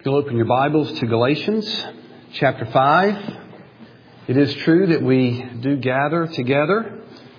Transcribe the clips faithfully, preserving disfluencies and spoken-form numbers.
You'll open your Bibles to Galatians chapter five. It is true that we do gather together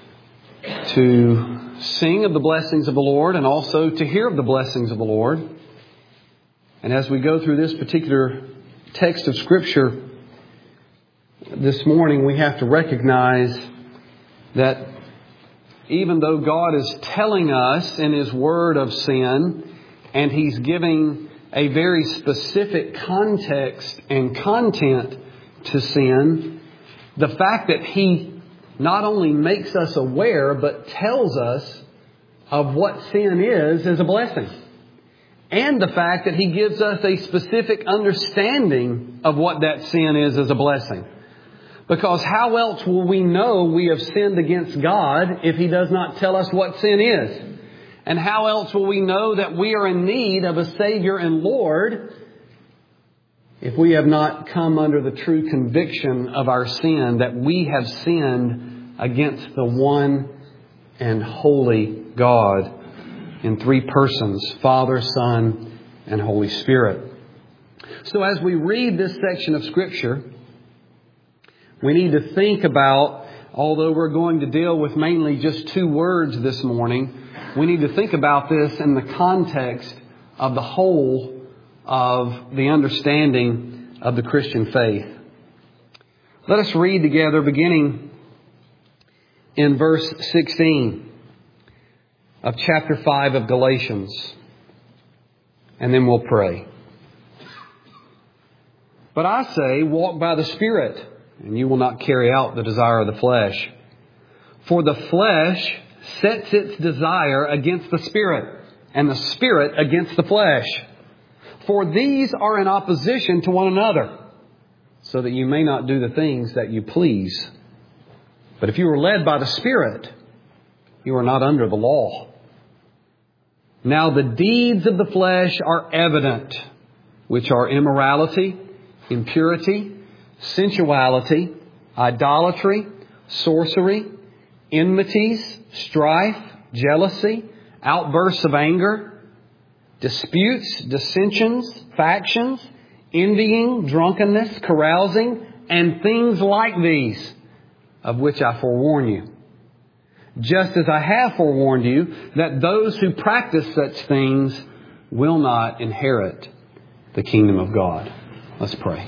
to sing of the blessings of the Lord and also to hear of the blessings of the Lord. And as we go through this particular text of Scripture this morning, we have to recognize that even though God is telling us in His Word of sin, and He's giving a very specific context and content to sin, the fact that He not only makes us aware, but tells us of what sin is, is a blessing. And the fact that He gives us a specific understanding of what that sin is, is a blessing. Because how else will we know we have sinned against God if He does not tell us what sin is? And how else will we know that we are in need of a Savior and Lord if we have not come under the true conviction of our sin, that we have sinned against the one and holy God in three persons, Father, Son, and Holy Spirit. So as we read this section of Scripture, we need to think about, although we're going to deal with mainly just two words this morning, we need to think about this in the context of the whole of the understanding of the Christian faith. Let us read together beginning in verse sixteen of chapter five of Galatians, and then we'll pray. But I say, walk by the Spirit, and you will not carry out the desire of the flesh. For the flesh sets its desire against the Spirit, and the Spirit against the flesh. For these are in opposition to one another, so that you may not do the things that you please. But if you are led by the Spirit, you are not under the law. Now the deeds of the flesh are evident, which are immorality, impurity, sensuality, idolatry, sorcery, enmities, strife, jealousy, outbursts of anger, disputes, dissensions, factions, envying, drunkenness, carousing, and things like these, of which I forewarn you. Just as I have forewarned you, that those who practice such things will not inherit the kingdom of God. Let's pray.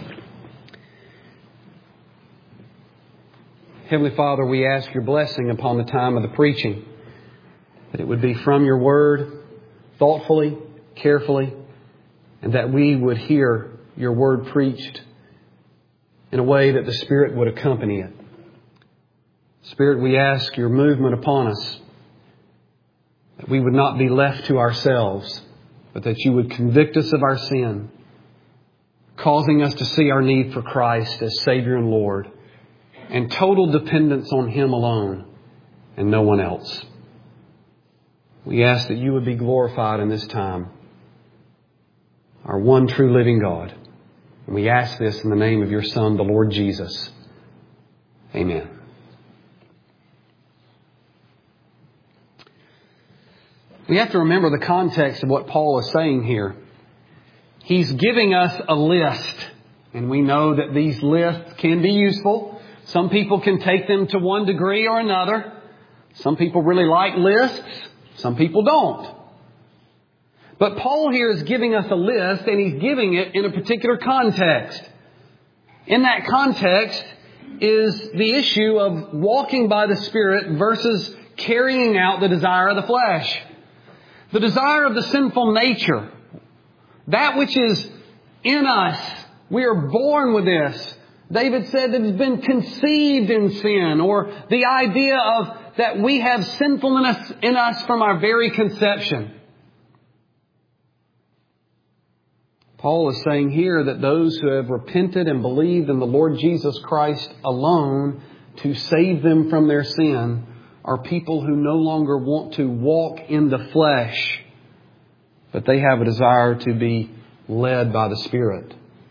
Heavenly Father, we ask your blessing upon the time of the preaching, that it would be from your word, thoughtfully, carefully, and that we would hear your word preached in a way that the Spirit would accompany it. Spirit, we ask your movement upon us, that we would not be left to ourselves, but that you would convict us of our sin, causing us to see our need for Christ as Savior and Lord, and total dependence on Him alone and no one else. We ask that you would be glorified in this time, our one true living God. And we ask this in the name of your Son, the Lord Jesus. Amen. We have to remember the context of what Paul is saying here. He's giving us a list, and we know that these lists can be useful. Some people can take them to one degree or another. Some people really like lists. Some people don't. But Paul here is giving us a list, and he's giving it in a particular context. In that context is the issue of walking by the Spirit versus carrying out the desire of the flesh. The desire of the sinful nature. That which is in us. We are born with this. David said that it's been conceived in sin, or the idea of that we have sinfulness in us from our very conception. Paul is saying here that those who have repented and believed in the Lord Jesus Christ alone to save them from their sin are people who no longer want to walk in the flesh, but they have a desire to be led by the Spirit.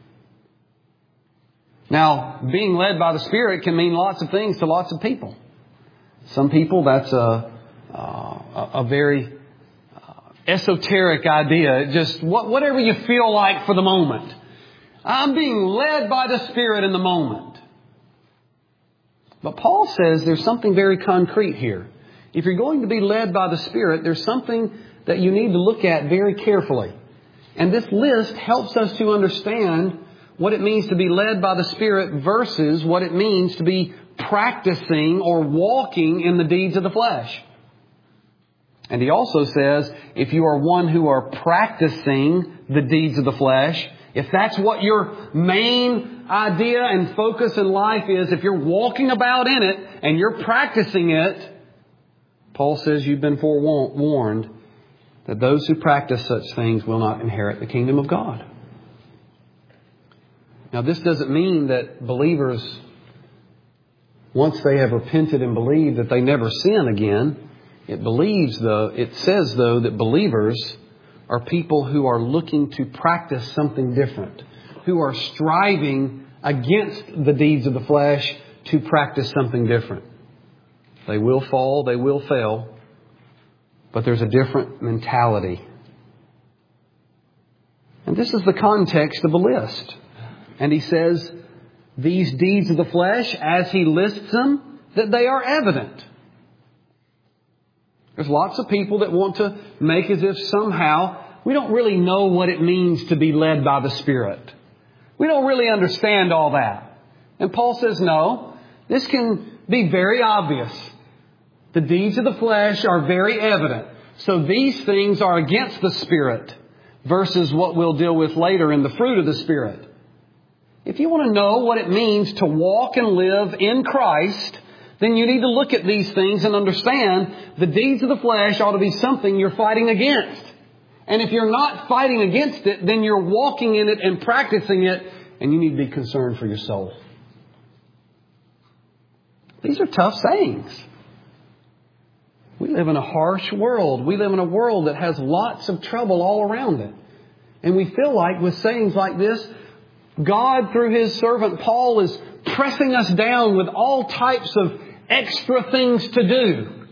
Now, being led by the Spirit can mean lots of things to lots of people. Some people, that's a, uh, a very uh, esoteric idea. Just what, whatever you feel like for the moment. I'm being led by the Spirit in the moment. But Paul says there's something very concrete here. If you're going to be led by the Spirit, there's something that you need to look at very carefully. And this list helps us to understand what it means to be led by the Spirit versus what it means to be practicing or walking in the deeds of the flesh. And he also says, if you are one who are practicing the deeds of the flesh, if that's what your main idea and focus in life is, if you're walking about in it and you're practicing it, Paul says you've been forewarned that those who practice such things will not inherit the kingdom of God. Now, this doesn't mean that believers, once they have repented and believed, that they never sin again. It believes, though, it says, though, that believers are people who are looking to practice something different, who are striving against the deeds of the flesh to practice something different. They will fall, they will fail, but there's a different mentality. And this is the context of the list. And he says, these deeds of the flesh, as he lists them, that they are evident. There's lots of people that want to make as if somehow we don't really know what it means to be led by the Spirit. We don't really understand all that. And Paul says, no, this can be very obvious. The deeds of the flesh are very evident. So these things are against the Spirit versus what we'll deal with later in the fruit of the Spirit. If you want to know what it means to walk and live in Christ, then you need to look at these things and understand the deeds of the flesh ought to be something you're fighting against. And if you're not fighting against it, then you're walking in it and practicing it, and you need to be concerned for your soul. These are tough sayings. We live in a harsh world. We live in a world that has lots of trouble all around it. And we feel like with sayings like this, God, through His servant Paul, is pressing us down with all types of extra things to do.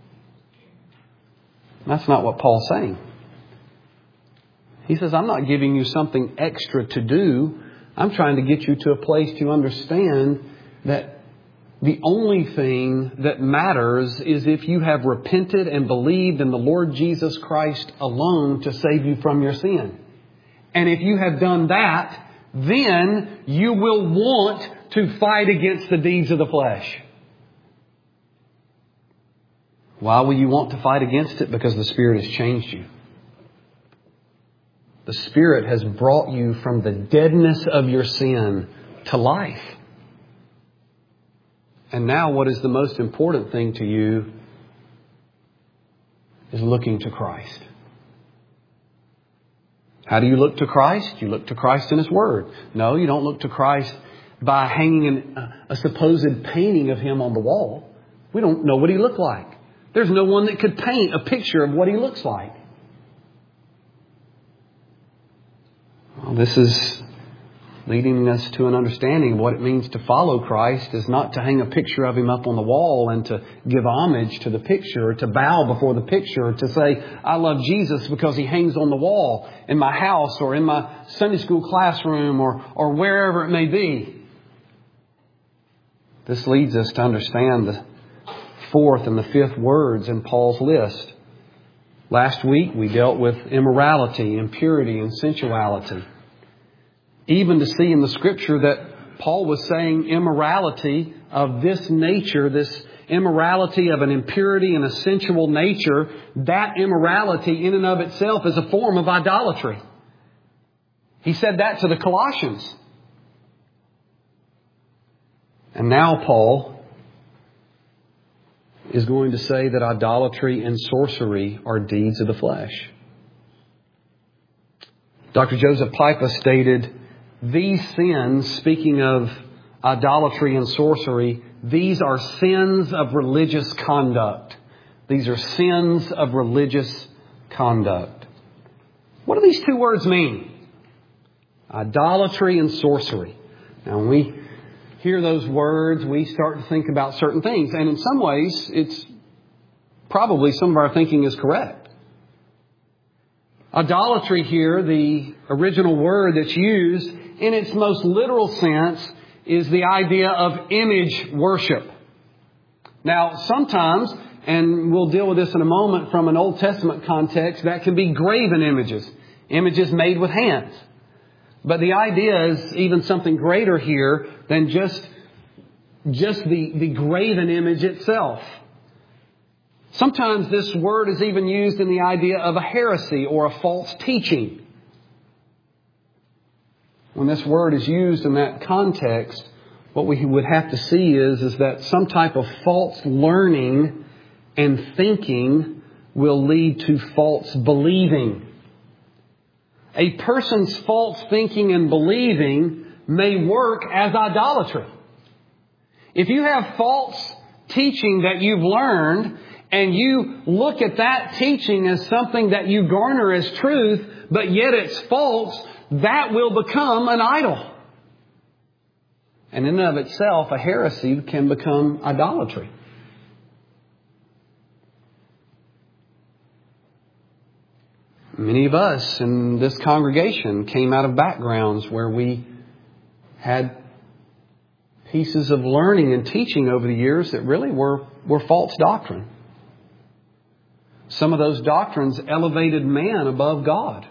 That's not what Paul's saying. He says, I'm not giving you something extra to do. I'm trying to get you to a place to understand that the only thing that matters is if you have repented and believed in the Lord Jesus Christ alone to save you from your sin. And if you have done that, then you will want to fight against the deeds of the flesh. Why will you want to fight against it? Because the Spirit has changed you. The Spirit has brought you from the deadness of your sin to life. And now what is the most important thing to you is looking to Christ. How do you look to Christ? You look to Christ in His Word. No, you don't look to Christ by hanging an, a, a supposed painting of Him on the wall. We don't know what He looked like. There's no one that could paint a picture of what He looks like. Well, this is leading us to an understanding of what it means to follow Christ is not to hang a picture of Him up on the wall and to give homage to the picture, or to bow before the picture, or to say, I love Jesus because He hangs on the wall in my house or in my Sunday school classroom or, or wherever it may be. This leads us to understand the fourth and the fifth words in Paul's list. Last week we dealt with immorality, impurity, and sensuality. Even to see in the Scripture that Paul was saying immorality of this nature, this immorality of an impurity and a sensual nature, that immorality in and of itself is a form of idolatry. He said that to the Colossians. And now Paul is going to say that idolatry and sorcery are deeds of the flesh. Doctor Joseph Pipa stated, these sins, speaking of idolatry and sorcery, these are sins of religious conduct. These are sins of religious conduct. What do these two words mean? Idolatry and sorcery. Now, when we hear those words, we start to think about certain things. And in some ways, it's probably some of our thinking is correct. Idolatry here, the original word that's used in its most literal sense, is the idea of image worship. Now, sometimes, and we'll deal with this in a moment from an Old Testament context, that can be graven images, images made with hands. But the idea is even something greater here than just, just the, the graven image itself. Sometimes this word is even used in the idea of a heresy or a false teaching. When this word is used in that context, what we would have to see is, is that some type of false learning and thinking will lead to false believing. A person's false thinking and believing may work as idolatry. If you have false teaching that you've learned and you look at that teaching as something that you garner as truth, but yet it's false, that will become an idol. And in and of itself, a heresy can become idolatry. Many of us in this congregation came out of backgrounds where we had pieces of learning and teaching over the years that really were, were false doctrine. Some of those doctrines elevated man above God.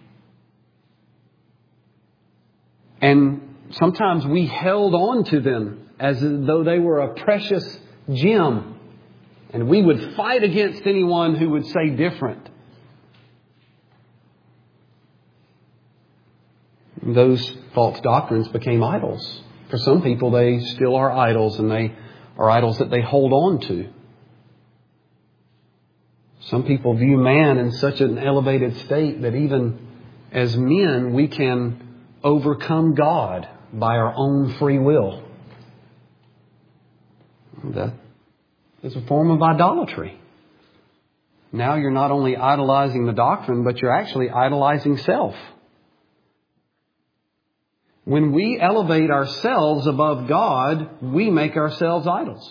And sometimes we held on to them as though they were a precious gem. And we would fight against anyone who would say different. Those false doctrines became idols. For some people, they still are idols, and they are idols that they hold on to. Some people view man in such an elevated state that even as men, we can overcome God by our own free will. That is a form of idolatry. Now you're not only idolizing the doctrine, but you're actually idolizing self. When we elevate ourselves above God, we make ourselves idols.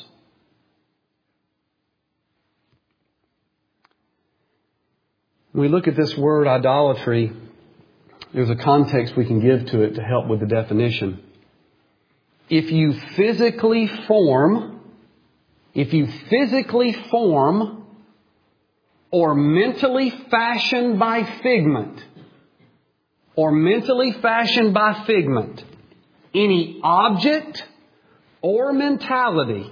When we look at this word idolatry, there's a context we can give to it to help with the definition. If you physically form, if you physically form or mentally fashion by figment, or mentally fashioned by figment, any object or mentality,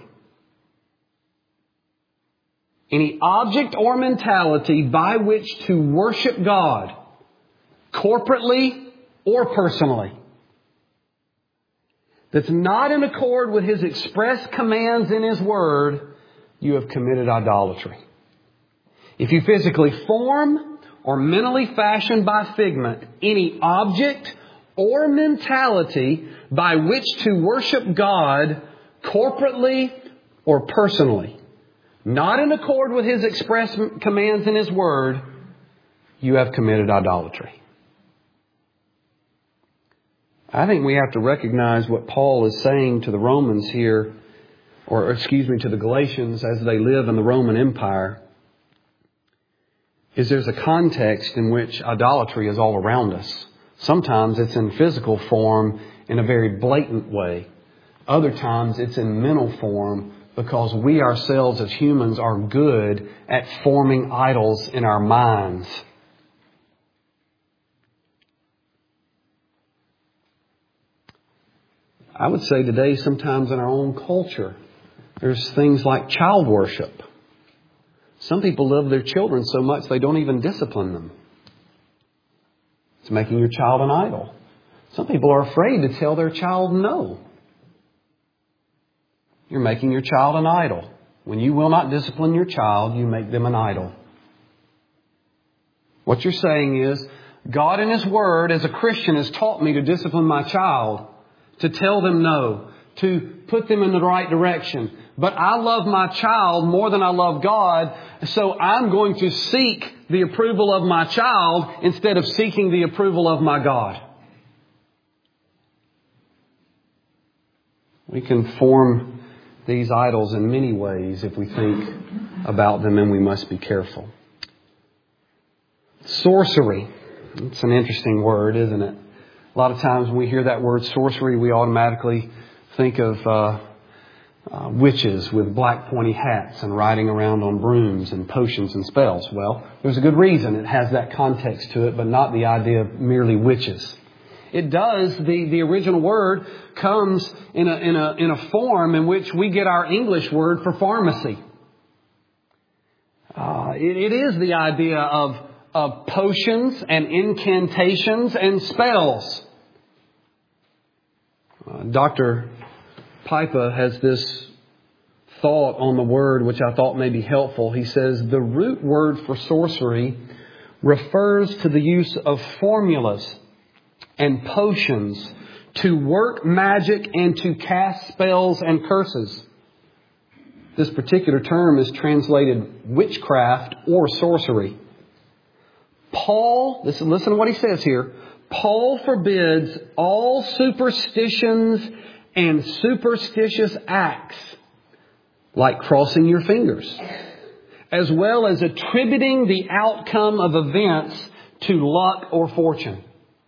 any object or mentality by which to worship God, corporately or personally, that's not in accord with His express commands in His Word, you have committed idolatry. If you physically form or mentally fashioned by figment any object or mentality by which to worship God corporately or personally, not in accord with His express commands in His Word, you have committed idolatry. I think we have to recognize what Paul is saying to the Romans here, or excuse me, to the Galatians as they live in the Roman Empire, is there's a context in which idolatry is all around us. Sometimes it's in physical form in a very blatant way. Other times it's in mental form because we ourselves as humans are good at forming idols in our minds. I would say today sometimes in our own culture there's things like child worship. Some people love their children so much they don't even discipline them. It's making your child an idol. Some people are afraid to tell their child no. You're making your child an idol. When you will not discipline your child, you make them an idol. What you're saying is, God in His Word as a Christian has taught me to discipline my child, to tell them no, to put them in the right direction. But I love my child more than I love God, so I'm going to seek the approval of my child instead of seeking the approval of my God. We can form these idols in many ways if we think about them, and we must be careful. Sorcery. It's an interesting word, isn't it? A lot of times when we hear that word sorcery, we automatically think of uh, uh, witches with black pointy hats and riding around on brooms and potions and spells. Well, there's a good reason it has that context to it, but not the idea of merely witches. It does, the, the original word comes in a, in a, in a form in which we get our English word for pharmacy. Uh, it, it is the idea of, of potions and incantations and spells. Uh, Doctor Pipa has this thought on the word which I thought may be helpful. He says, the root word for sorcery refers to the use of formulas and potions to work magic and to cast spells and curses. This particular term is translated witchcraft or sorcery. Paul, listen, listen to what he says here. Paul forbids all superstitions and superstitious acts, like crossing your fingers, as well as attributing the outcome of events to luck or fortune.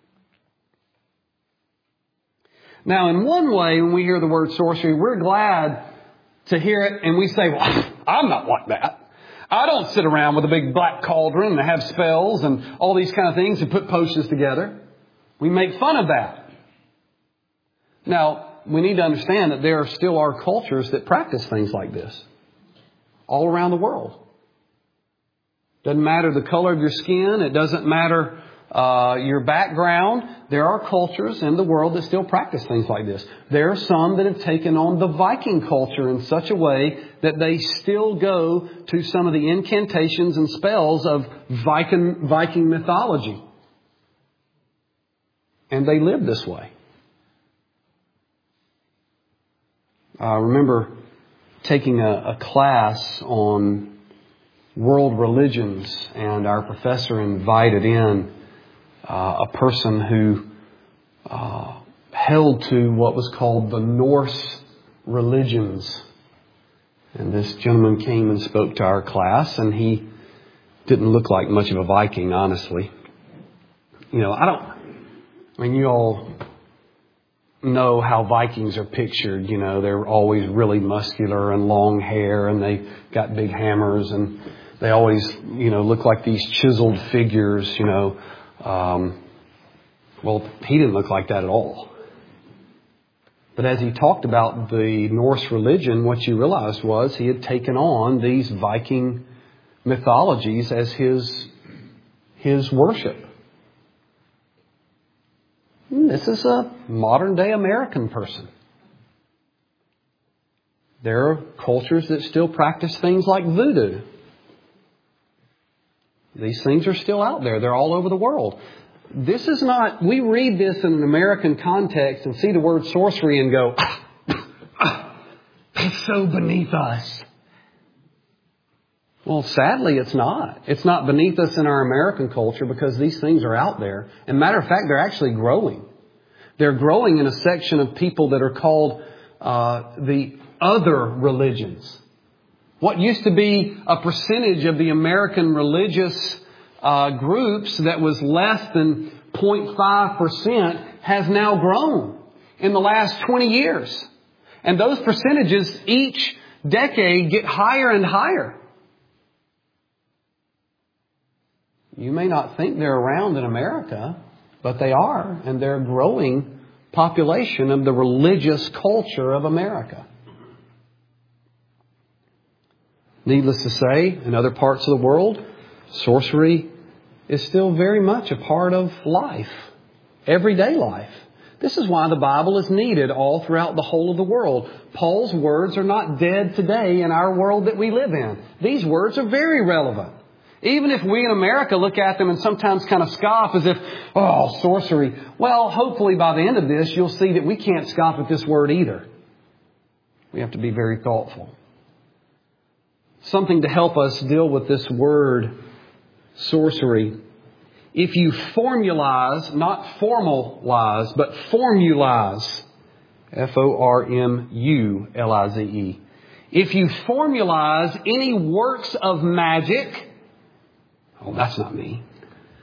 Now, in one way, when we hear the word sorcery, we're glad to hear it and we say, well, I'm not like that. I don't sit around with a big black cauldron and have spells and all these kind of things and put potions together. We make fun of that. Now, we need to understand that there still are cultures that practice things like this all around the world. Doesn't matter the color of your skin. It doesn't matter uh, your background. There are cultures in the world that still practice things like this. There are some that have taken on the Viking culture in such a way that they still go to some of the incantations and spells of Viking, Viking mythology. And they live this way. I remember taking a, a class on world religions, and our professor invited in uh, a person who uh, held to what was called the Norse religions. And this gentleman came and spoke to our class, and he didn't look like much of a Viking, honestly. You know, I don't, I mean, you all know how Vikings are pictured. You know, they're always really muscular and long hair, and they got big hammers, and they always, you know, look like these chiseled figures, you know. Um, well, he didn't look like that at all. But as he talked about the Norse religion, what you realized was he had taken on these Viking mythologies as his, his worship. This is a modern day American person. There are cultures that still practice things like voodoo. These things are still out there. They're all over the world. This is not, we read this in an American context and see the word sorcery and go, ah, ah, that's so beneath us. Well, sadly, it's not. It's not beneath us in our American culture because these things are out there. And matter of fact, they're actually growing. They're growing in a section of people that are called uh, the other religions. What used to be a percentage of the American religious uh, groups that was less than zero point five percent has now grown in the last twenty years. And those percentages each decade get higher and higher. You may not think they're around in America, but they are. And they're a growing population of the religious culture of America. Needless to say, in other parts of the world, sorcery is still very much a part of life, everyday life. This is why the Bible is needed all throughout the whole of the world. Paul's words are not dead today in our world that we live in. These words are very relevant. Even if we in America look at them and sometimes kind of scoff as if, oh, sorcery. Well, hopefully by the end of this, you'll see that we can't scoff at this word either. We have to be very thoughtful. Something to help us deal with this word, sorcery. If you formulize, not formalize, but formulize, F O R M U L I Z E. If you formulize any works of magic, oh, that's not me.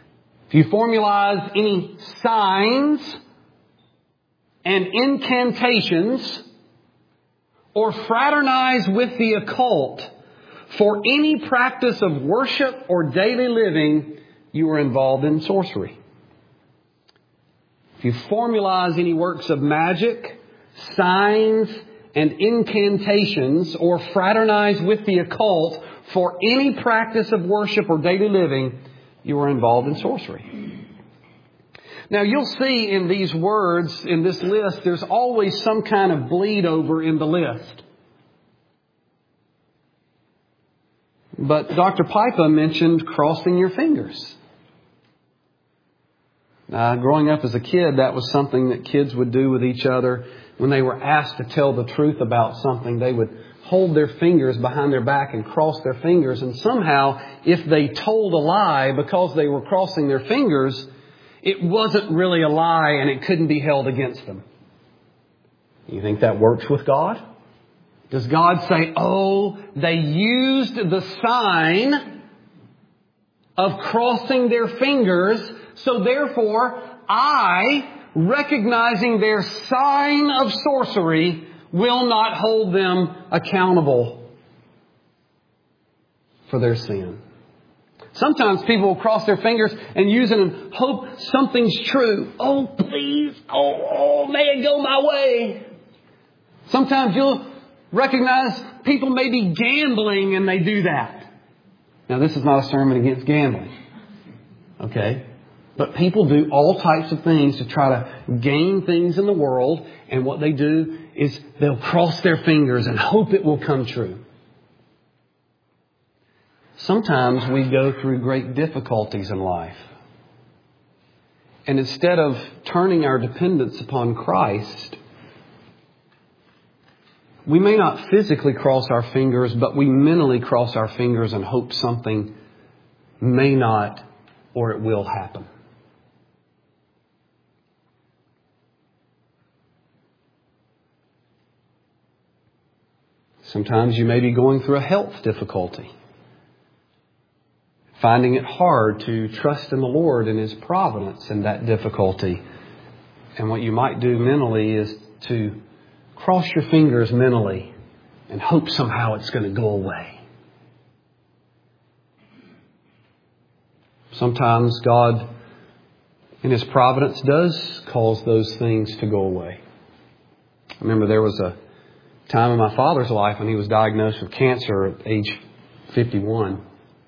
if you formalize any signs and incantations or fraternize with the occult for any practice of worship or daily living, you are involved in sorcery. If you formalize any works of magic, signs, and incantations, or fraternize with the occult for any practice of worship or daily living, you are involved in sorcery. Now, you'll see in these words, in this list, there's always some kind of bleed over in the list. But Doctor Pipa mentioned crossing your fingers. Uh, growing up as a kid, that was something that kids would do with each other. When they were asked to tell the truth about something, they would hold their fingers behind their back and cross their fingers. And somehow, if they told a lie because they were crossing their fingers, it wasn't really a lie and it couldn't be held against them. You think that works with God? Does God say, oh, they used the sign of crossing their fingers, so therefore I, recognizing their sign of sorcery, will not hold them accountable for their sin? Sometimes people will cross their fingers and use it and hope something's true. Oh, please. Oh, oh, may it go my way. Sometimes you'll recognize people may be gambling and they do that. Now, this is not a sermon against gambling. Okay? But people do all types of things to try to gain things in the world. And what they do is they'll cross their fingers and hope it will come true. Sometimes we go through great difficulties in life. And instead of turning our dependence upon Christ, we may not physically cross our fingers, but we mentally cross our fingers and hope something may not or it will happen. Sometimes you may be going through a health difficulty, finding it hard to trust in the Lord and His providence in that difficulty. And what you might do mentally is to cross your fingers mentally and hope somehow it's going to go away. Sometimes God, in His providence, does cause those things to go away. I remember there was a time in my father's life when he was diagnosed with cancer at age fifty-one.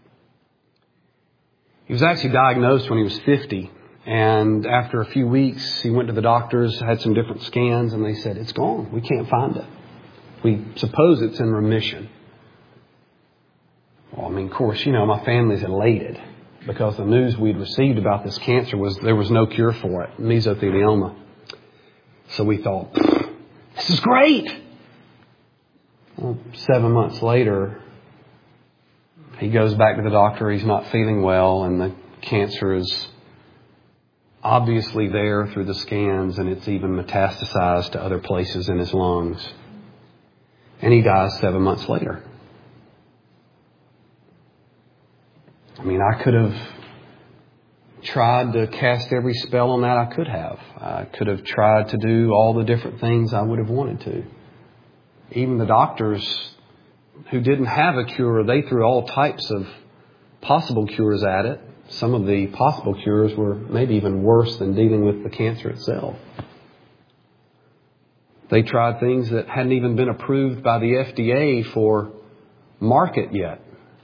He was actually diagnosed when he was fifty. And after a few weeks, he went to the doctors, had some different scans, and they said, it's gone. We can't find it. We suppose it's in remission. Well, I mean, of course, you know, my family's elated because the news we'd received about this cancer was there was no cure for it, mesothelioma. So we thought, this is great. Well, seven months later, he goes back to the doctor. He's not feeling well, and the cancer is obviously there through the scans, and it's even metastasized to other places in his lungs. And he dies seven months later. I mean, I could have tried to cast every spell on that I could have. I could have tried to do all the different things I would have wanted to. Even the doctors who didn't have a cure, they threw all types of possible cures at it. Some of the possible cures were maybe even worse than dealing with the cancer itself. They tried things that hadn't even been approved by the F D A for market yet.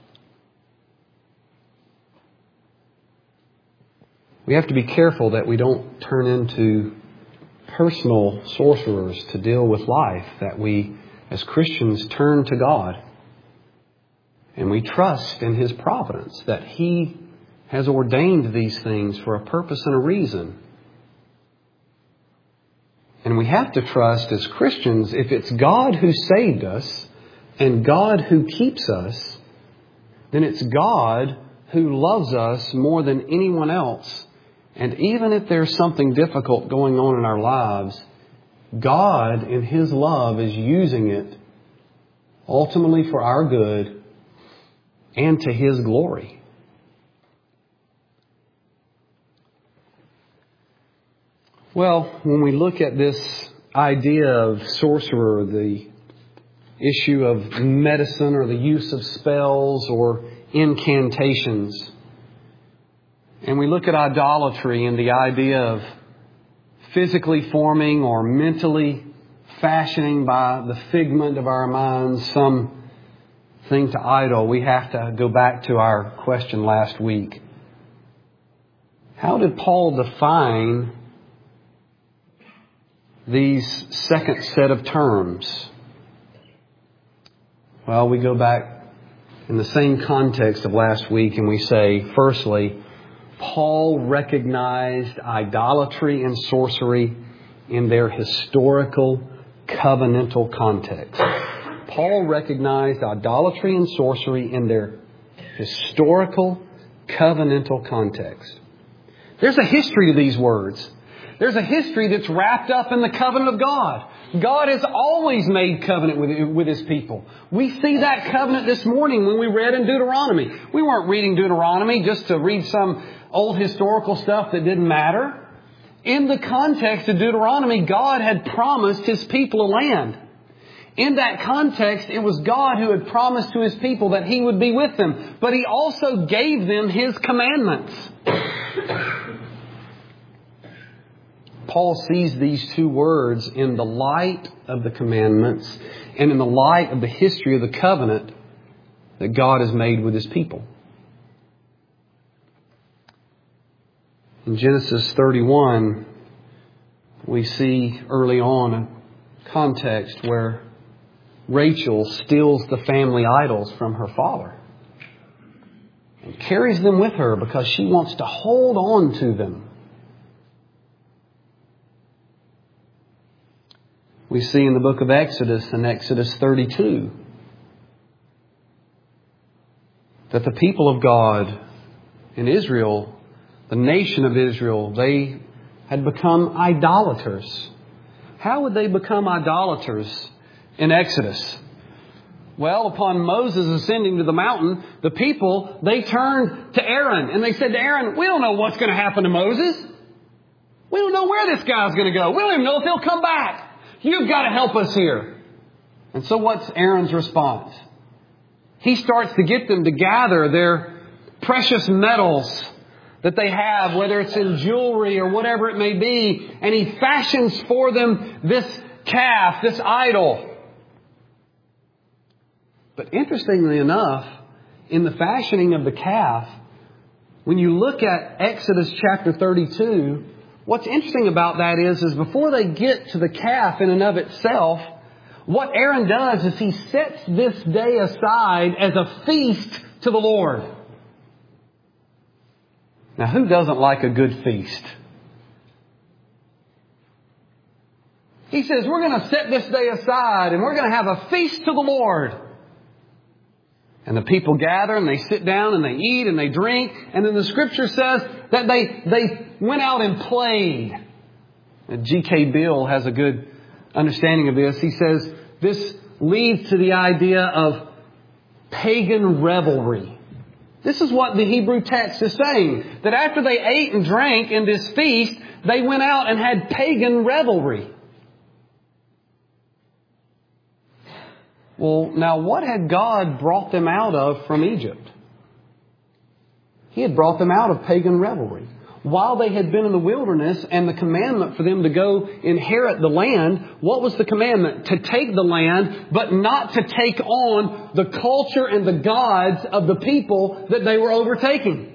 We have to be careful that we don't turn into personal sorcerers to deal with life, that we, as Christians, turn to God and we trust in His providence, that He has ordained these things for a purpose and a reason. And we have to trust as Christians, if it's God who saved us and God who keeps us, then it's God who loves us more than anyone else. And even if there's something difficult going on in our lives, God in His love is using it ultimately for our good and to His glory. Well, when we look at this idea of sorcerer, the issue of medicine or the use of spells or incantations, and we look at idolatry and the idea of physically forming or mentally fashioning by the figment of our minds some thing to idol, we have to go back to our question last week. How did Paul define these second set of terms? Well, we go back in the same context of last week and we say, firstly, Paul recognized idolatry and sorcery in their historical covenantal context. Paul recognized idolatry and sorcery in their historical covenantal context. There's a history to these words. There's a history that's wrapped up in the covenant of God. God has always made covenant with, with His people. We see that covenant this morning when we read in Deuteronomy. We weren't reading Deuteronomy just to read some old historical stuff that didn't matter. In the context of Deuteronomy, God had promised His people a land. In that context, it was God who had promised to His people that He would be with them. But He also gave them His commandments. Paul sees these two words in the light of the commandments and in the light of the history of the covenant that God has made with His people. In Genesis thirty-one, we see early on a context where Rachel steals the family idols from her father and carries them with her because she wants to hold on to them. We see in the book of Exodus, in Exodus thirty-two, that the people of God in Israel, the nation of Israel, they had become idolaters. How would they become idolaters in Exodus? Well, upon Moses ascending to the mountain, the people, they turned to Aaron and they said to Aaron, we don't know what's going to happen to Moses. We don't know where this guy's going to go. We don't even know if he'll come back. You've got to help us here. And so what's Aaron's response? He starts to get them to gather their precious metals that they have, whether it's in jewelry or whatever it may be, and he fashions for them this calf, this idol. But interestingly enough, in the fashioning of the calf, when you look at Exodus chapter thirty-two, what's interesting about that is, is before they get to the calf in and of itself, what Aaron does is he sets this day aside as a feast to the Lord. Now, who doesn't like a good feast? He says, we're going to set this day aside and we're going to have a feast to the Lord. And the people gather and they sit down and they eat and they drink. And then the Scripture says that they, they went out and played. G K Bill has a good understanding of this. He says this leads to the idea of pagan revelry. This is what the Hebrew text is saying. That after they ate and drank in this feast, they went out and had pagan revelry. Well, now what had God brought them out of from Egypt? He had brought them out of pagan revelry. While they had been in the wilderness and the commandment for them to go inherit the land, what was the commandment? To take the land, but not to take on the culture and the gods of the people that they were overtaking.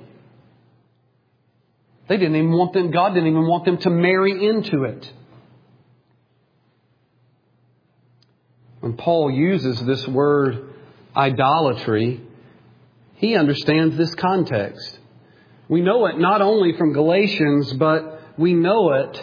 They didn't even want them, God didn't even want them to marry into it. When Paul uses this word idolatry, he understands this context. We know it not only from Galatians, but we know it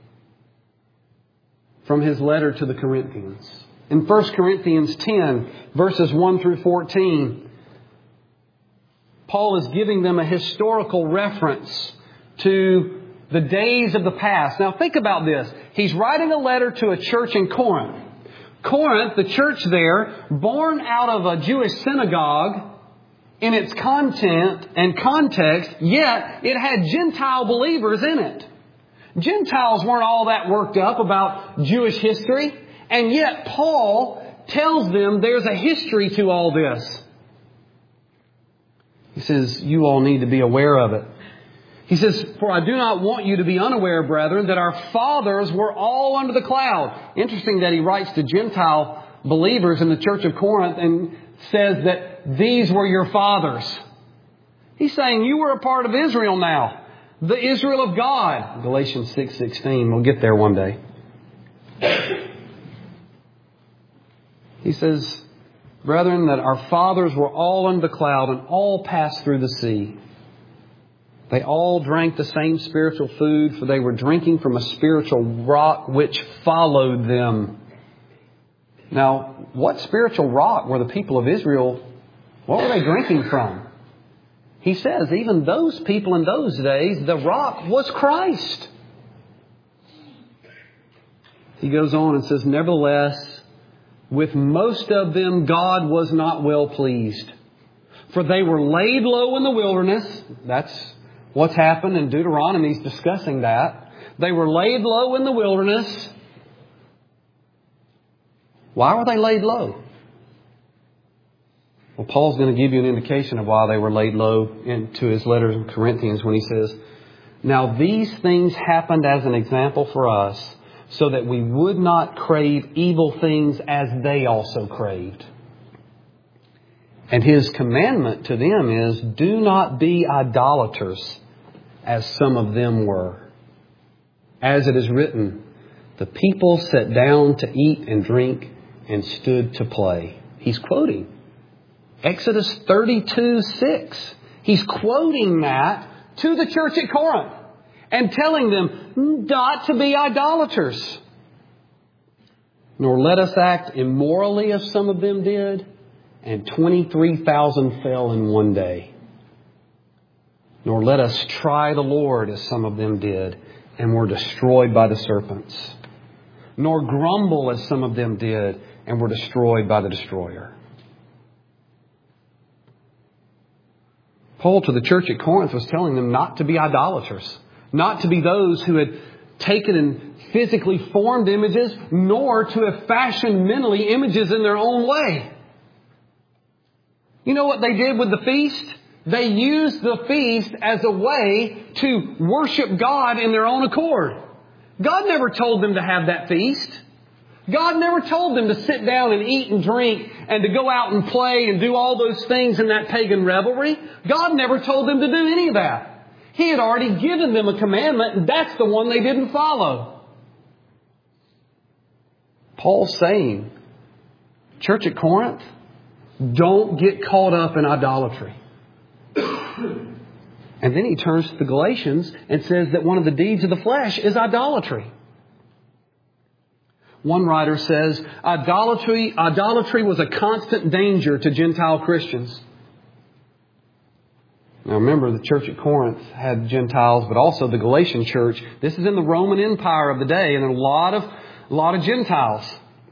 from his letter to the Corinthians. In First Corinthians ten, verses one through fourteen, Paul is giving them a historical reference to the days of the past. Now think about this. He's writing a letter to a church in Corinth. Corinth, the church there, born out of a Jewish synagogue in its content and context, yet it had Gentile believers in it. Gentiles weren't all that worked up about Jewish history. And yet Paul tells them there's a history to all this. He says, you all need to be aware of it. He says, for I do not want you to be unaware, brethren, that our fathers were all under the cloud. Interesting that he writes to Gentile believers in the church of Corinth and says that these were your fathers. He's saying you were a part of Israel now. The Israel of God. Galatians six sixteen. We'll get there one day. He says, brethren, that our fathers were all under the cloud and all passed through the sea. They all drank the same spiritual food, for they were drinking from a spiritual rock which followed them. Now, what spiritual rock were the people of Israel, what were they drinking from? He says, even those people in those days, the rock was Christ. He goes on and says, nevertheless, with most of them God was not well pleased. For they were laid low in the wilderness. That's what's happened in Deuteronomy. He's discussing that. They were laid low in the wilderness. Why were they laid low? Well, Paul's going to give you an indication of why they were laid low into his letters in Corinthians when he says, now these things happened as an example for us, so that we would not crave evil things as they also craved. And his commandment to them is, do not be idolaters, as some of them were. As it is written, the people sat down to eat and drink and stood to play. He's quoting Exodus thirty-two six. He's quoting that to the church at Corinth and telling them not to be idolaters. Nor let us act immorally as some of them did, and twenty-three thousand fell in one day. Nor let us try the Lord as some of them did, and were destroyed by the serpents. Nor grumble as some of them did, and were destroyed by the destroyer. Paul to the church at Corinth was telling them not to be idolaters, not to be those who had taken and physically formed images, nor to have fashioned mentally images in their own way. You know what they did with the feast? They used the feast as a way to worship God in their own accord. God never told them to have that feast. God never told them to sit down and eat and drink and to go out and play and do all those things in that pagan revelry. God never told them to do any of that. He had already given them a commandment, and that's the one they didn't follow. Paul's saying, church at Corinth, don't get caught up in idolatry. And then he turns to the Galatians and says that one of the deeds of the flesh is idolatry. One writer says, idolatry, idolatry was a constant danger to Gentile Christians. Now remember, the church at Corinth had Gentiles, but also the Galatian church. This is in the Roman Empire of the day, and a lot of, a lot of Gentiles.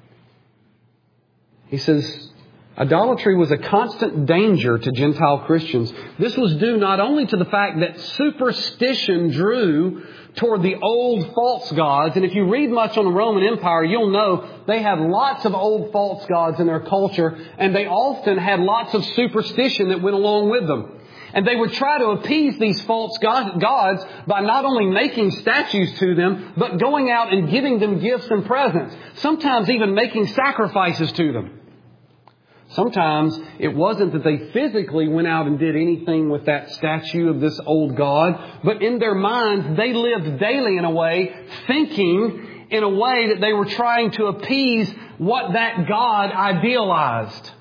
He says, idolatry was a constant danger to Gentile Christians. This was due not only to the fact that superstition drew toward the old false gods. And if you read much on the Roman Empire, you'll know they had lots of old false gods in their culture. And they often had lots of superstition that went along with them. And they would try to appease these false gods by not only making statues to them, but going out and giving them gifts and presents. Sometimes even making sacrifices to them. Sometimes it wasn't that they physically went out and did anything with that statue of this old god, but in their minds they lived daily in a way, thinking in a way that they were trying to appease what that god idealized.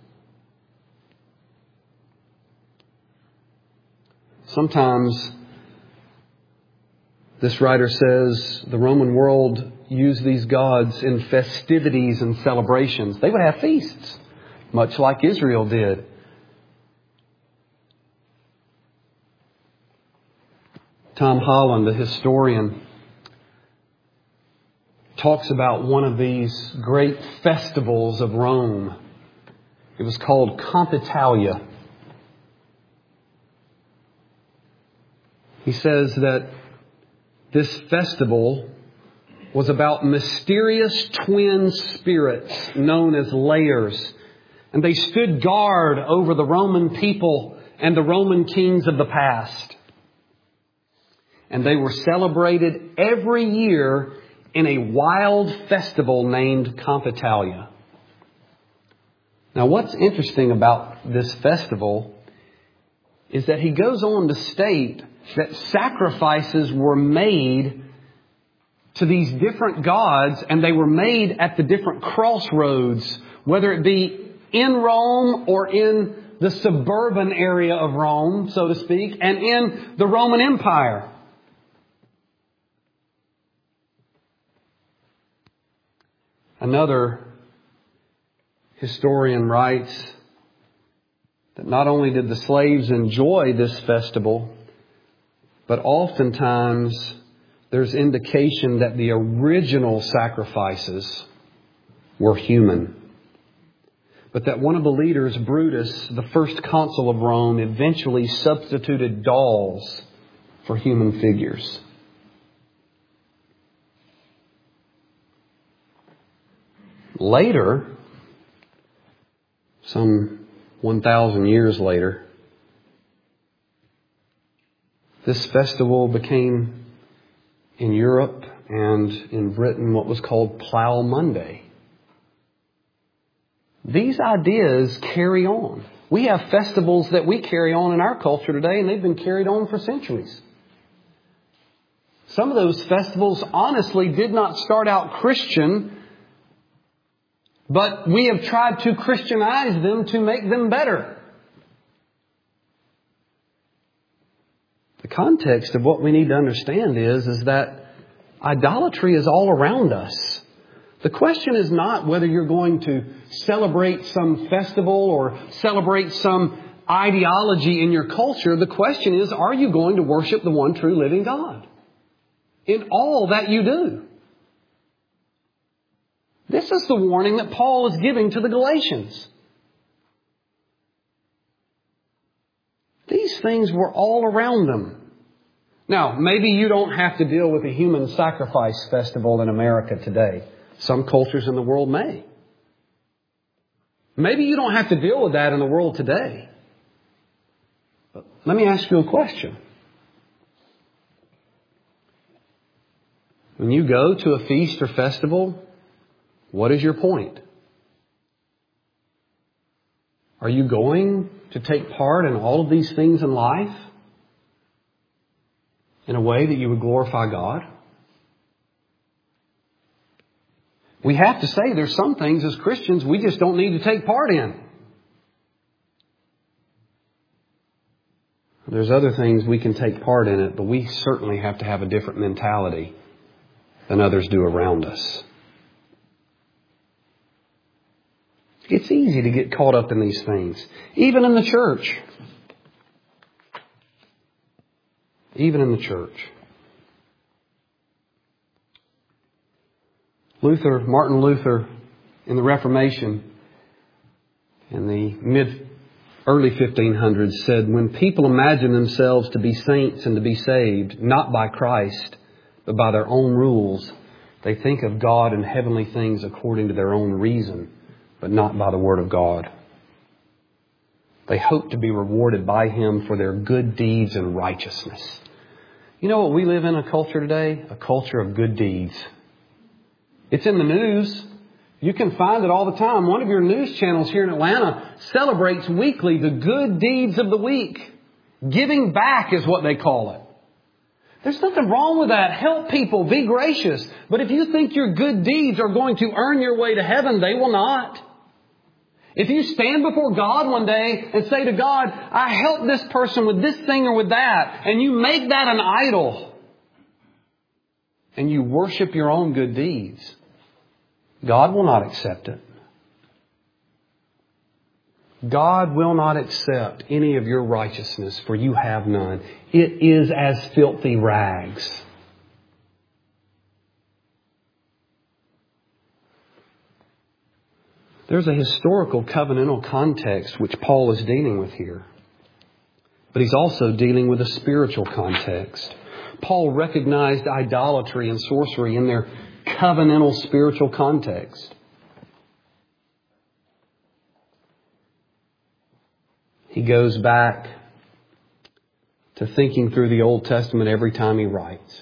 Sometimes, this writer says, the Roman world used these gods in festivities and celebrations. They would have feasts, much like Israel did. Tom Holland, the historian, talks about one of these great festivals of Rome. It was called Compitalia. He says that this festival was about mysterious twin spirits known as layers. And they stood guard over the Roman people and the Roman kings of the past. And they were celebrated every year in a wild festival named Compitalia. Now, what's interesting about this festival is that he goes on to state that sacrifices were made to these different gods, and they were made at the different crossroads, whether it be in Rome or in the suburban area of Rome, so to speak, and in the Roman Empire. Another historian writes that not only did the slaves enjoy this festival, but oftentimes there's indication that the original sacrifices were human. But that one of the leaders, Brutus, the first consul of Rome, eventually substituted dolls for human figures. Later, some one thousand years later, this festival became in Europe and in Britain what was called Plough Monday. These ideas carry on. We have festivals that we carry on in our culture today, and they've been carried on for centuries. Some of those festivals honestly did not start out Christian, but we have tried to Christianize them to make them better. The context of what we need to understand is, is that idolatry is all around us. The question is not whether you're going to celebrate some festival or celebrate some ideology in your culture. The question is, are you going to worship the one true living God in all that you do? This is the warning that Paul is giving to the Galatians. These things were all around them. Now, maybe you don't have to deal with a human sacrifice festival in America today. Some cultures in the world may. Maybe you don't have to deal with that in the world today. But let me ask you a question. When you go to a feast or festival, what is your point? Are you going to take part in all of these things in life in a way that you would glorify God? We have to say there's some things as Christians we just don't need to take part in. There's other things we can take part in it, but we certainly have to have a different mentality than others do around us. It's easy to get caught up in these things, even in the church. Even in the church. Luther, Martin Luther, in the Reformation, in the mid, early fifteen hundreds, said, when people imagine themselves to be saints and to be saved, not by Christ, but by their own rules, they think of God and heavenly things according to their own reason, but not by the Word of God. They hope to be rewarded by Him for their good deeds and righteousness. You know what we live in a culture today? A culture of good deeds. It's in the news. You can find it all the time. One of your news channels here in Atlanta celebrates weekly the good deeds of the week. Giving back is what they call it. There's nothing wrong with that. Help people. Be gracious. But if you think your good deeds are going to earn your way to heaven, they will not. If you stand before God one day and say to God, I helped this person with this thing or with that, and you make that an idol, and you worship your own good deeds, God will not accept it. God will not accept any of your righteousness, for you have none. It is as filthy rags. There's a historical covenantal context which Paul is dealing with here. But he's also dealing with a spiritual context. Paul recognized idolatry and sorcery in their covenantal spiritual context. He goes back to thinking through the Old Testament every time he writes.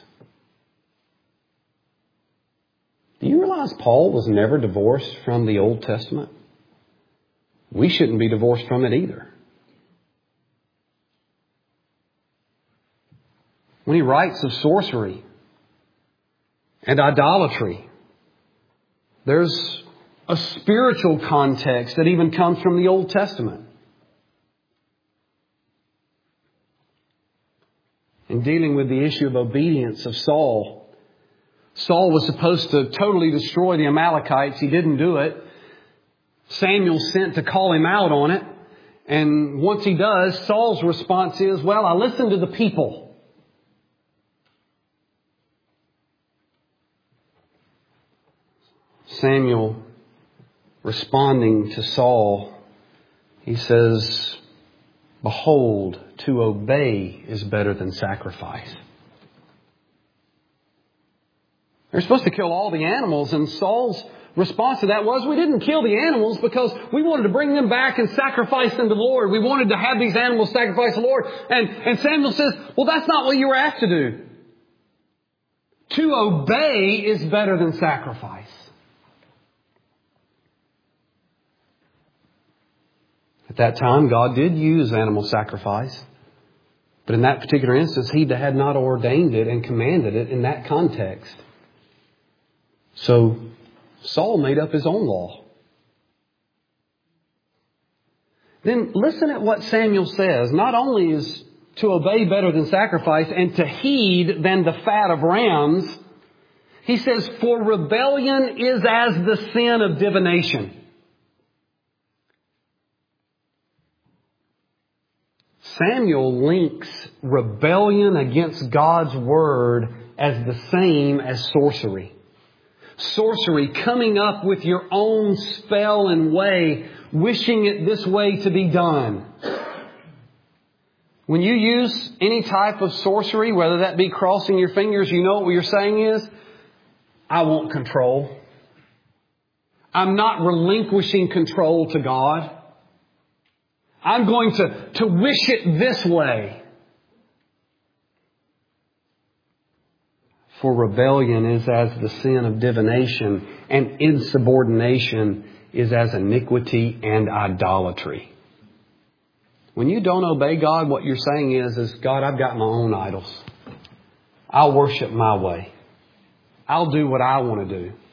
Do you realize Paul was never divorced from the Old Testament? We shouldn't be divorced from it either. When he writes of sorcery and idolatry, there's a spiritual context that even comes from the Old Testament. In dealing with the issue of obedience of Saul, Saul was supposed to totally destroy the Amalekites. He didn't do it. Samuel sent to call him out on it. And once he does, Saul's response is, well, I listened to the people. Samuel, responding to Saul, he says, behold, to obey is better than sacrifice. They're supposed to kill all the animals, and Saul's response to that was, we didn't kill the animals because we wanted to bring them back and sacrifice them to the Lord. We wanted to have these animals sacrifice the Lord. And, and Samuel says, well, that's not what you were asked to do. To obey is better than sacrifice. At that time, God did use animal sacrifice. But in that particular instance, He had not ordained it and commanded it in that context. So Saul made up his own law. Then listen at what Samuel says. Not only is to obey better than sacrifice and to heed than the fat of rams, he says, for rebellion is as the sin of divination. Samuel links rebellion against God's word as the same as sorcery. Sorcery, coming up with your own spell and way, wishing it this way to be done. When you use any type of sorcery, whether that be crossing your fingers, you know what you're saying is, I want control. I'm not relinquishing control to God. I'm going to, to wish it this way. For rebellion is as the sin of divination, and insubordination is as iniquity and idolatry. When you don't obey God, what you're saying is, is God, I've got my own idols. I'll worship my way. I'll do what I want to do.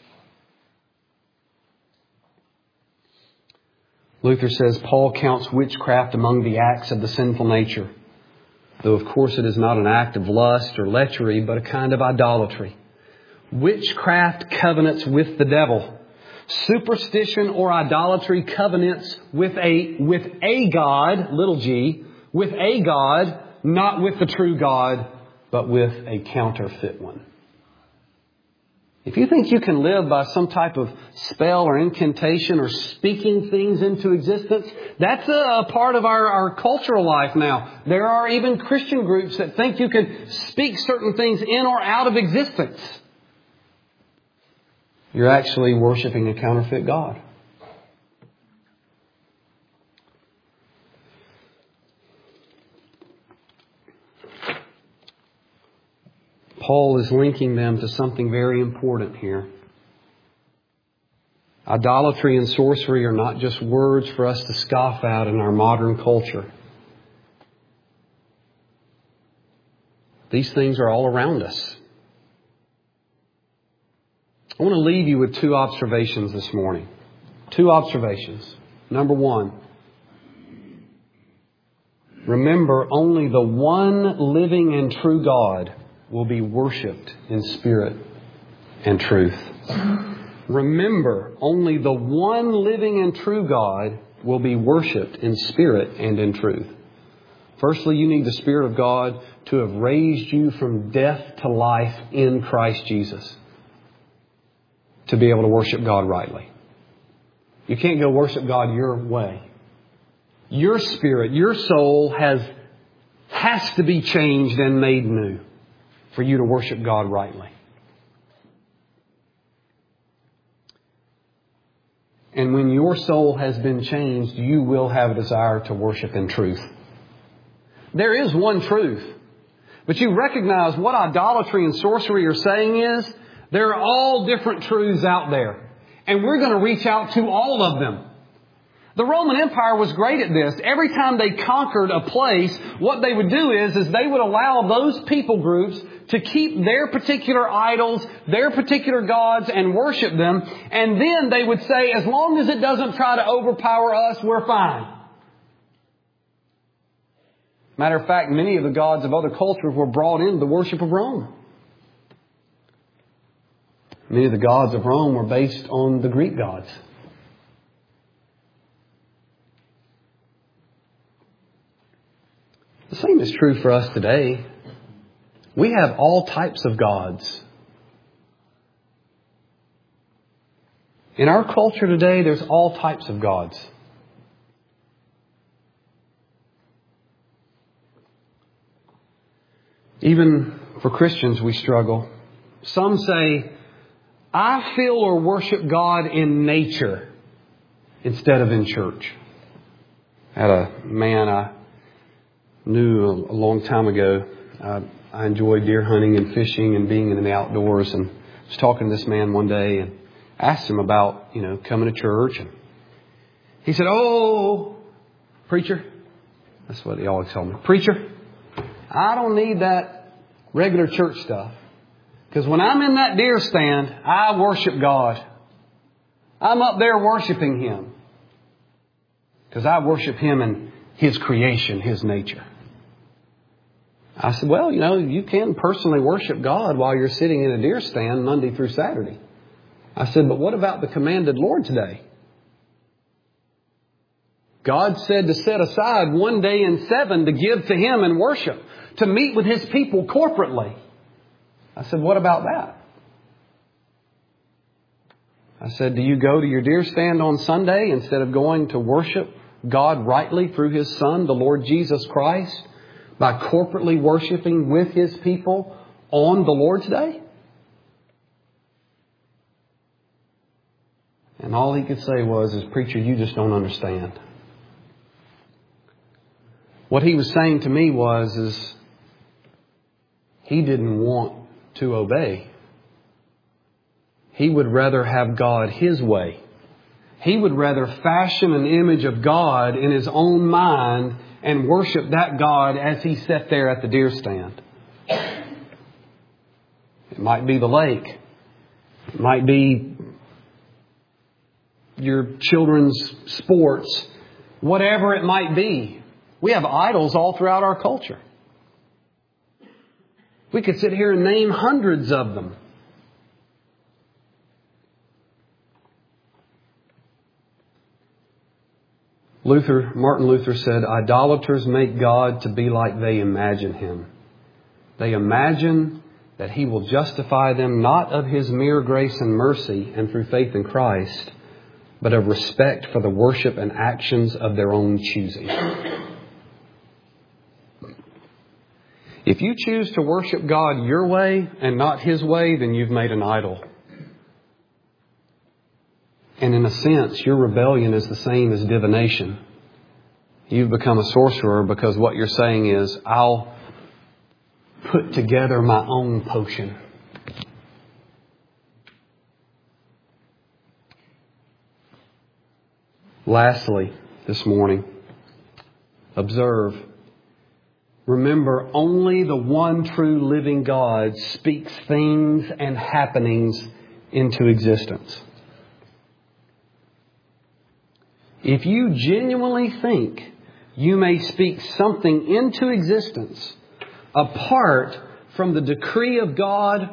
Luther says Paul counts witchcraft among the acts of the sinful nature, though of course it is not an act of lust or lechery, but a kind of idolatry. Witchcraft covenants with the devil. Superstition or idolatry covenants with a, with a God, little g, with a God, not with the true God, but with a counterfeit one. If you think you can live by some type of spell or incantation or speaking things into existence, that's a part of our, our cultural life now. There are even Christian groups that think you can speak certain things in or out of existence. You're actually worshiping a counterfeit God. Paul is linking them to something very important here. Idolatry and sorcery are not just words for us to scoff at in our modern culture. These things are all around us. I want to leave you with two observations this morning. Two observations. Number one, remember only the one living and true God will be worshipped in spirit and truth. Remember, only the one living and true God will be worshipped in spirit and in truth. Firstly, you need the Spirit of God to have raised you from death to life in Christ Jesus to be able to worship God rightly. You can't go worship God your way. Your spirit, your soul has, has to be changed and made new for you to worship God rightly. And when your soul has been changed, you will have a desire to worship in truth. There is one truth. But you recognize what idolatry and sorcery are saying is, there are all different truths out there. And we're going to reach out to all of them. The Roman Empire was great at this. Every time they conquered a place, what they would do is, is they would allow those people groups to keep their particular idols, their particular gods, and worship them. And then they would say, as long as it doesn't try to overpower us, we're fine. Matter of fact, many of the gods of other cultures were brought into the worship of Rome. Many of the gods of Rome were based on the Greek gods. The same is true for us today. We have all types of gods. In our culture today, there's all types of gods. Even for Christians, we struggle. Some say, I feel or worship God in nature instead of in church. I had a man I knew a long time ago. Uh, I enjoyed deer hunting and fishing and being in the outdoors. And I was talking to this man one day and asked him about, you know, coming to church. And he said, oh, preacher. That's what he always told me. Preacher, I don't need that regular church stuff. Because when I'm in that deer stand, I worship God. I'm up there worshiping Him. Because I worship Him in His creation, His nature. I said, well, you know, you can personally worship God while you're sitting in a deer stand Monday through Saturday. I said, but what about the commanded Lord today? God said to set aside one day in seven to give to Him and worship, to meet with His people corporately. I said, what about that? I said, do you go to your deer stand on Sunday instead of going to worship God rightly through His Son, the Lord Jesus Christ, by corporately worshiping with His people on the Lord's Day? And all he could say was, is, preacher, you just don't understand. What he was saying to me was, is he didn't want to obey. He would rather have God His way. He would rather fashion an image of God in his own mind and worship that God as he sat there at the deer stand. It might be the lake. It might be your children's sports. Whatever it might be. We have idols all throughout our culture. We could sit here and name hundreds of them. Luther, Martin Luther said, idolaters make God to be like they imagine Him. They imagine that He will justify them not of His mere grace and mercy and through faith in Christ, but of respect for the worship and actions of their own choosing. If you choose to worship God your way and not His way, then you've made an idol. And in a sense, your rebellion is the same as divination. You've become a sorcerer because what you're saying is, I'll put together my own potion. Lastly, this morning, observe. Remember, only the one true living God speaks things and happenings into existence. If you genuinely think you may speak something into existence apart from the decree of God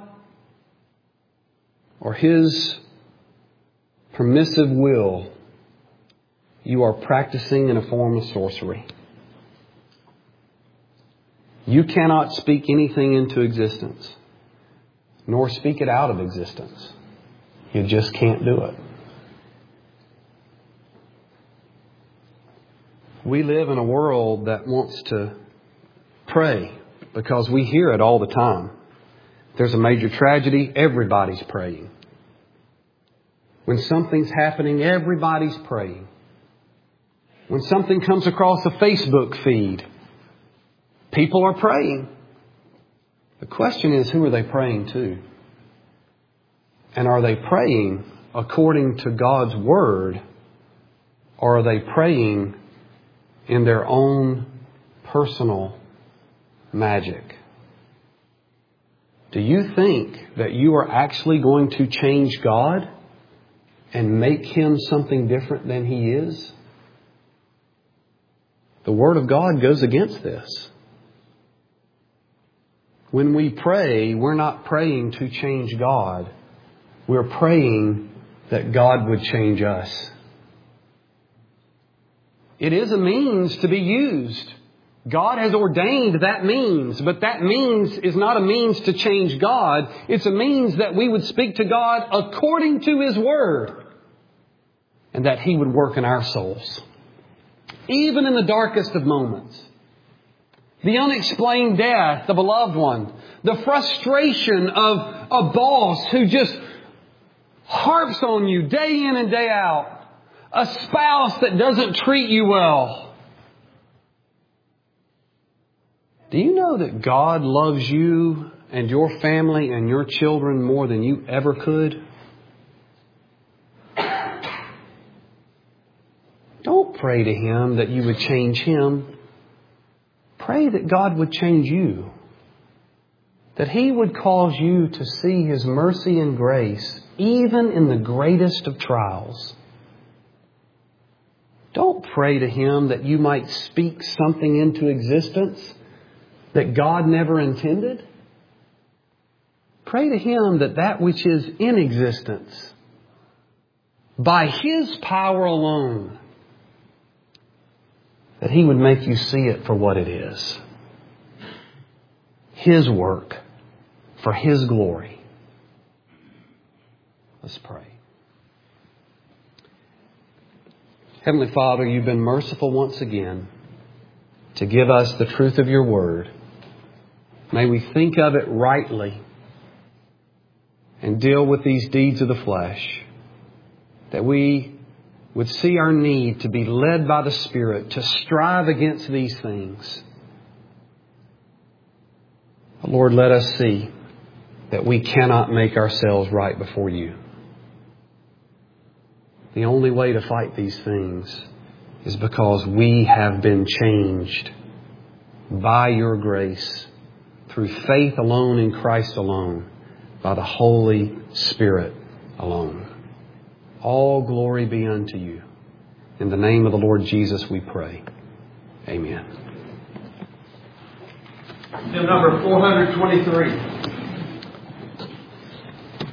or His permissive will, you are practicing in a form of sorcery. You cannot speak anything into existence, nor speak it out of existence. You just can't do it. We live in a world that wants to pray because we hear it all the time. there's a major tragedy, everybody's praying. When something's happening, everybody's praying. When something comes across a Facebook feed, people are praying. The question is, who are they praying to? And are they praying according to God's Word, or are they praying in their own personal magic? Do you think that you are actually going to change God and make Him something different than He is? The Word of God goes against this. When we pray, we're not praying to change God. We're praying that God would change us. It is a means to be used. God has ordained that means, but that means is not a means to change God. It's a means that we would speak to God according to His Word, and that He would work in our souls. Even in the darkest of moments. The unexplained death of a loved one. The frustration of a boss who just harps on you day in and day out. A spouse that doesn't treat you well. Do you know that God loves you and your family and your children more than you ever could? Don't pray to Him that you would change Him. Pray that God would change you. That He would cause you to see His mercy and grace even in the greatest of trials. Don't pray to Him that you might speak something into existence that God never intended. Pray to Him that that which is in existence, by His power alone, that He would make you see it for what it is. His work for His glory. Let's pray. Heavenly Father, You've been merciful once again to give us the truth of Your Word. May we think of it rightly and deal with these deeds of the flesh. That we would see our need to be led by the Spirit to strive against these things. Lord, let us see that we cannot make ourselves right before You. The only way to fight these things is because we have been changed by Your grace through faith alone in Christ alone, by the Holy Spirit alone. All glory be unto You. In the name of the Lord Jesus we pray. Amen. Hymn number four hundred twenty-three.